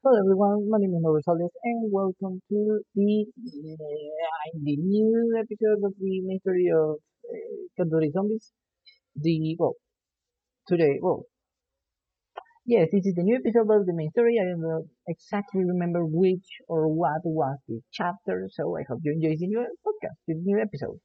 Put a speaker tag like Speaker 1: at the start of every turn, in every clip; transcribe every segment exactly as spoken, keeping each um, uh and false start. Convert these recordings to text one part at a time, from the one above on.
Speaker 1: Hello everyone, my name is Mauro Rosales and welcome to the uh, the new episode of the Mystery of uh, Kandori Zombies. The well today well yes, this is the new episode of the main story. I don't exactly remember which or what was the chapter, so I hope you enjoy the new podcast, the new episode.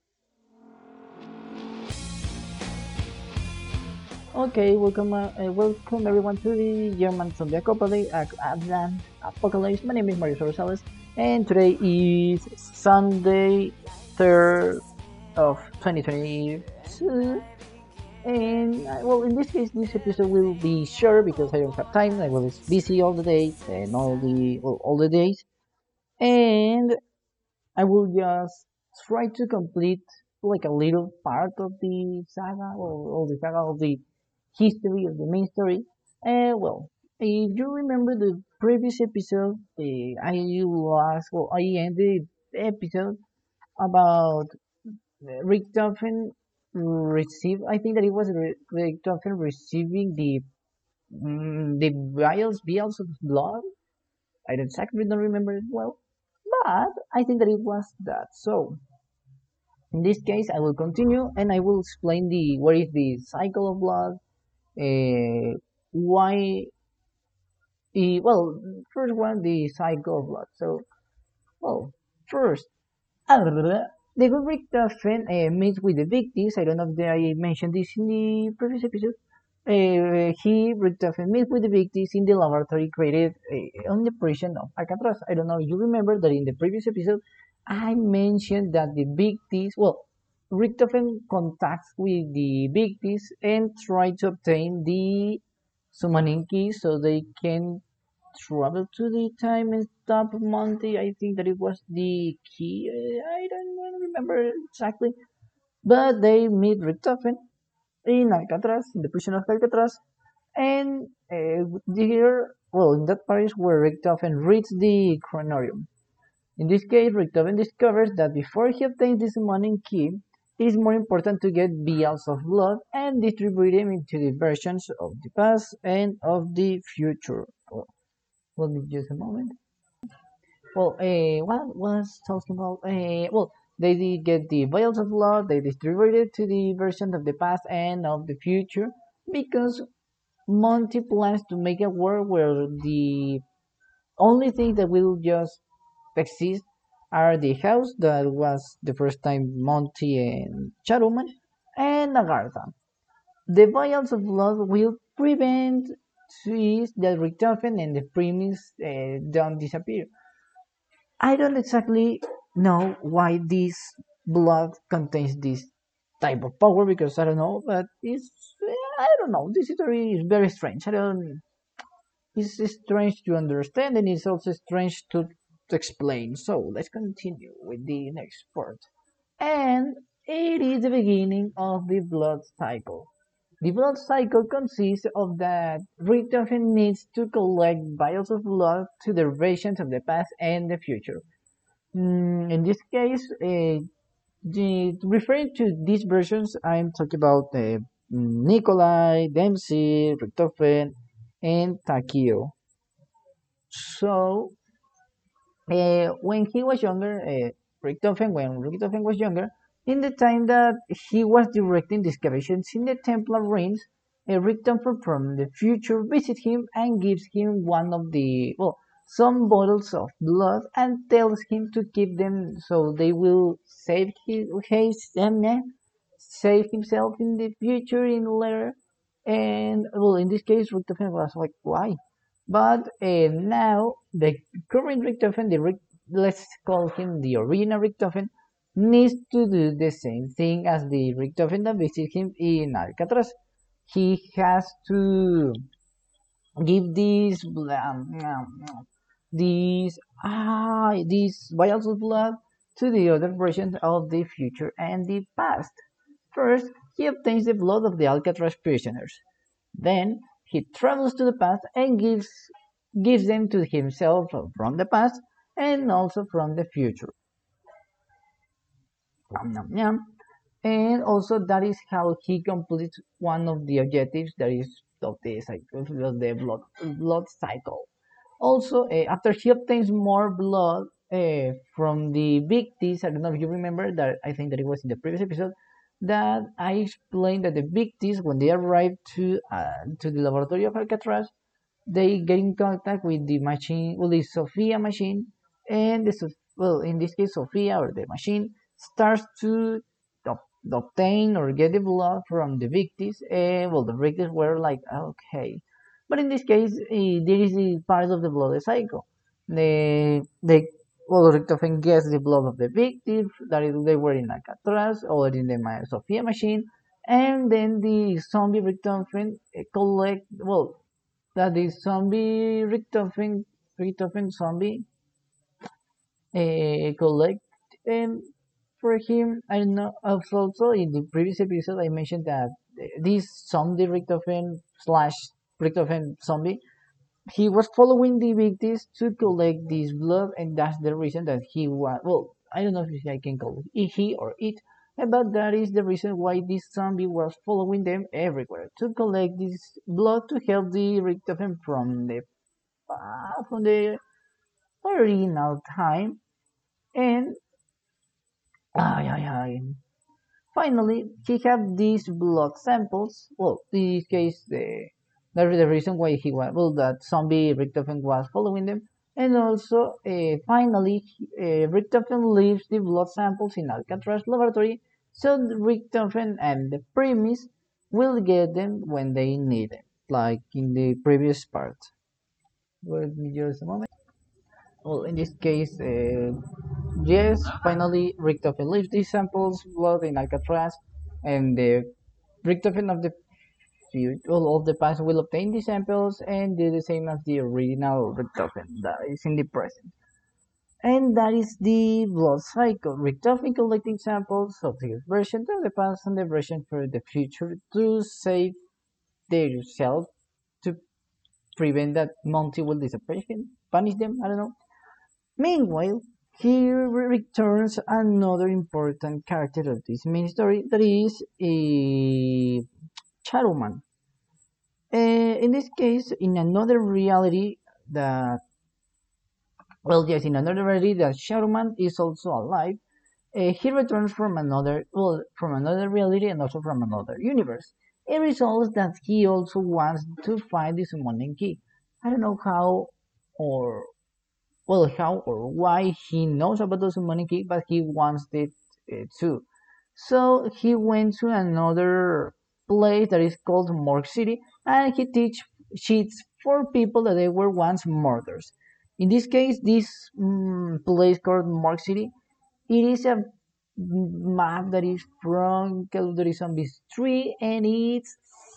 Speaker 1: Okay, welcome, uh, uh, welcome everyone to the German Zombie Apocalypse. Uh, Apocalypse. My name is Mario Rosales, and today is Sunday, third of twenty twenty-two. And uh, well, in this case, this episode will be short because I don't have time. I was busy all the days and all the well, all the days, and I will just try to complete like a little part of the saga or, or the saga of the history of the main story. And well, if you remember the previous episode, uh, I last well I ended the episode about uh, Richtofen receive. I think that it was Re- Richtofen receiving the mm, the vials vials of blood. I don't exactly don't remember it well, but I think that it was that. So in this case, I will continue and I will explain the what is the cycle of blood, uh, why the well first one the cycle of blood. So well first the good Richtofen uh, meets with the victims. I don't know if I mentioned this in the previous episode. Uh, he Richtofen meets with the victims in the laboratory created uh, on the prison of Alcatraz. I don't know if you remember that in the previous episode I mentioned that the victims well Richtofen contacts with the victims and try to obtain the summoning key so they can travel to the time and stop Monty. I think that it was the key. uh, I don't remember exactly. But they meet Richtofen in Alcatraz, in the prison of Alcatraz. And uh, here, well, in that Paris where Richtofen reads the chronorium. In this case, Richtofen discovers that before he obtains the summoning key, it is more important to get vials of blood and distribute them into the versions of the past and of the future. Well, let me just a moment. Well, uh, what was talking about? Uh, well, they did get the vials of blood. They distributed to the version of the past and of the future because Monty plans to make a world where the only thing that will just exist are the house that was the first time Monty and Charuman and Agartha. The vials of blood will prevent trees that return and the premise uh, don't disappear. I don't exactly know why this blood contains this type of power because I don't know, but it's I don't know. This story is very strange. I don't. It's strange to understand and it's also strange to, to explain. So let's continue with the next part. And it is the beginning of the blood cycle. The blood cycle consists of that Richtofen needs to collect vials of blood to the versions of the past and the future. Mm, in this case, uh, the, referring to these versions, I'm talking about uh, Nikolai, Dempsey, Richtofen, and Takio. So, uh, when he was younger, uh, Richtofen, when Richtofen was younger, in the time that he was directing the excavations in the Templar ruins, uh, Richtofen from the future visits him and gives him one of the, well, some bottles of blood and tells him to keep them so they will save his, his um, eh, save himself in the future in later. And well, in this case, Richtofen was like, why? But uh, now the current Richtofen, the Rick, let's call him the original Richtofen, needs to do the same thing as the Richtofen that visited him in Alcatraz. He has to give these um, these ah these vials of blood to the other versions of the future and the past. First, he obtains the blood of the Alcatraz prisoners. Then he travels to the past and gives gives them to himself from the past and also from the future. Yum, yum, yum. And also that is how he completes one of the objectives that is of the cycle, of the blood blood cycle. Also, uh, after he obtains more blood uh, from the Victis, I don't know if you remember that, I think that it was in the previous episode, that I explained that the Victis, when they arrive to uh, to the laboratory of Alcatraz, they get in contact with the machine, well, the Sophia machine, and the well, in this case, Sophia or the machine starts to obtain or get the blood from the victims. And well, the victims were like, okay, but in this case, uh, there is a part of the blood cycle. They they well, Richtofen gets the blood of the victims that is, they were in Alcatraz or in the Sophia machine, and then the zombie Richtofen collect well that the zombie Richtofen Richtofen zombie uh, collect and for him I don't know also, also in the previous episode I mentioned that this zombie Richtofen slash Richtofen zombie he was following the victims to collect this blood and that's the reason that he was well I don't know if I can call it he or it but that is the reason why this zombie was following them everywhere to collect this blood to help the Richtofen from the uh, from the original time and ay, ay, ay. Finally, he had these blood samples. Well, in this case, the the, the reason why he was well that zombie Richtofen was following them, and also uh, finally uh, Richtofen leaves the blood samples in Alcatraz laboratory, so Richtofen and the Primis will get them when they need them, like in the previous part. Wait me just a moment. Well, in this case, uh, yes, finally Richtofen leaves these samples blood in Alcatraz, and the Richtofen of the future, well, of the past will obtain the samples and do the same as the original Richtofen that is in the present. And that is the blood cycle. Richtofen collecting samples of his version of the past and the version for the future to save their self to prevent that Monty will disappear, punish them, I don't know. Meanwhile, here returns another important character of this main story that is a Charuman. Uh, in this case, in another reality that well, yes, in another reality that Charuman is also alive. Uh, he returns from another well from another reality and also from another universe. It results that he also wants to find the summoning key. I don't know how or well, how or why he knows about the summoning key, but he wants it uh, too. So he went to another place that is called Morgue City, and he teach cheats for people that they were once murderers. In this case, this mm, place called Morgue City, it is a map that is from Call of Duty Zombies three, and it's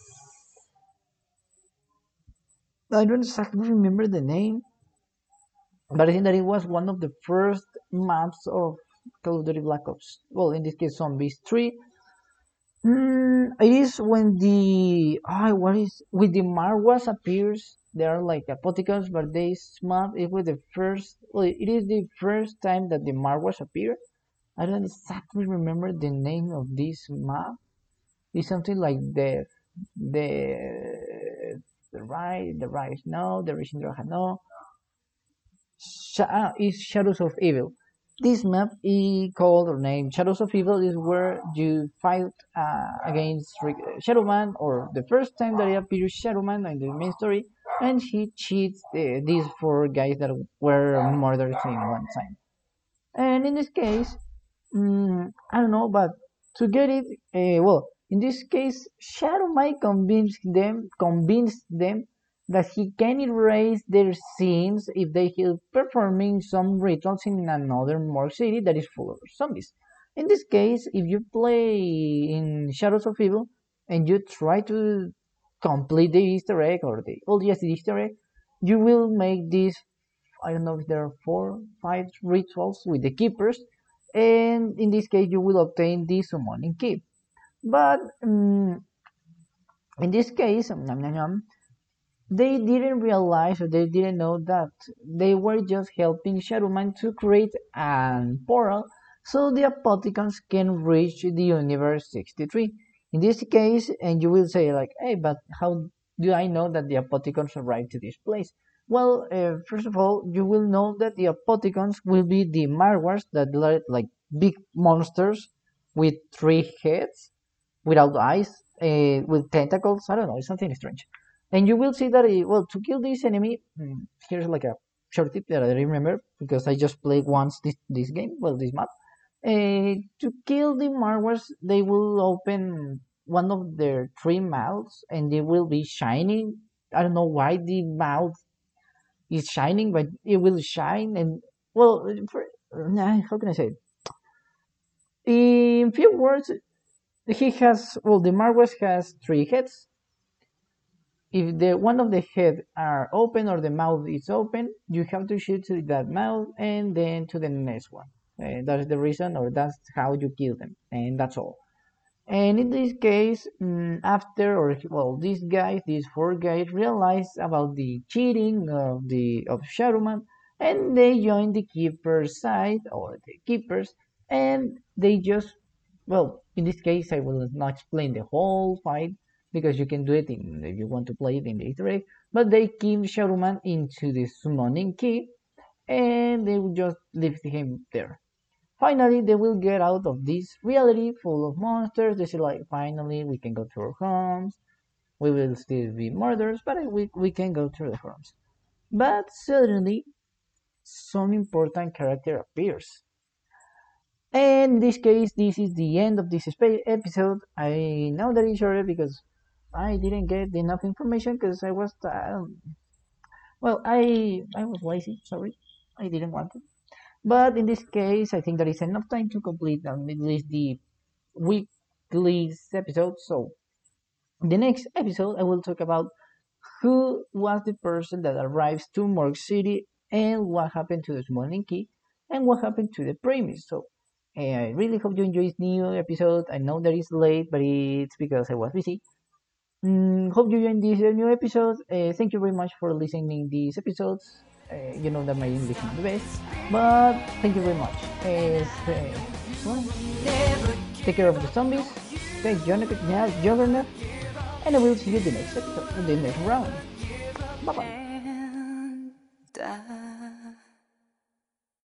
Speaker 1: I don't exactly remember the name, but I think that it was one of the first maps of Call of Duty Black Ops. Well, in this case, Zombies three. Mm, it is when the ah, what is with the Marwas appears. They are like apothecons, but this map is with the first. Well, it is the first time that the Marwas appear. I don't exactly remember the name of this map. It's something like the the the right the right no the Rishindraha no. Sh- ah, is Shadows of Evil. This map is called or named Shadows of Evil is where you fight uh, against Shadowman or the first time that he appears Shadowman in the main story and he cheats uh, these four guys that were murdered in one time. And in this case, mm, I don't know, but to get it, uh, well, in this case, Shadow might convince them, convince them that he can erase their sins if they keep performing some rituals in another morgue city that is full of zombies. In this case, if you play in Shadows of Evil and you try to complete the Easter egg or the oh yes the Easter egg, you will make this I don't know if there are four, five rituals with the keepers, and in this case you will obtain the summoning key. But um, in this case, um, nom, nom, nom, they didn't realize or they didn't know that they were just helping Shadowman to create an portal so the apothecons can reach the universe sixty-three. In this case, and you will say like, hey, but how do I know that the apothecons arrived to this place? Well, uh, first of all, you will know that the Apoticons will be the Marwars that are like big monsters with three heads, without eyes, uh, with tentacles. I don't know, it's something strange. And you will see that, uh, well, to kill this enemy, mm, here's like a short tip that I remember because I just played once this, this game, well, this map. Uh, to kill the Marwars, they will open one of their three mouths and they will be shining. I don't know why the mouth is shining, but it will shine. And well, for, nah, how can I say it? In few words, he has, well, the Marwes has three heads. If the one of the head are open or the mouth is open, you have to shoot to that mouth and then to the next one. Uh, that's the reason, or that's how you kill them, and that's all. And in this case, mm, after or well, these guys, these four guys, realize about the cheating of the of Sharuman, and they join the keeper's side or the keepers, and they just well, in this case, I will not explain the whole fight because you can do it in, if you want to play it in the Easter egg. But they keep Sharuman into the summoning key, and they will just leave him there. Finally, they will get out of this reality full of monsters. They say like, finally, we can go to our homes. We will still be murderers, but we, we can go to the homes. But suddenly, some important character appears. And in this case, this is the end of this episode. I know that it's shorter because I didn't get enough information because I was, um, well, I I was lazy. Sorry, I didn't want to. But in this case, I think there is enough time to complete um, at least the weekly episode. So in the next episode, I will talk about who was the person that arrives to Morgue City and what happened to the Summoning Key and what happened to the premise. So uh, I really hope you enjoy this new episode. I know that it's late, but it's because I was busy. Mm, hope you enjoyed this uh, new episode. Uh, thank you very much for listening these episodes. Uh, you know that my English is not the best, but thank you very much. Uh, well, take care of the zombies. Stay juggernaut, and I will see you the next episode, the next round. Bye bye.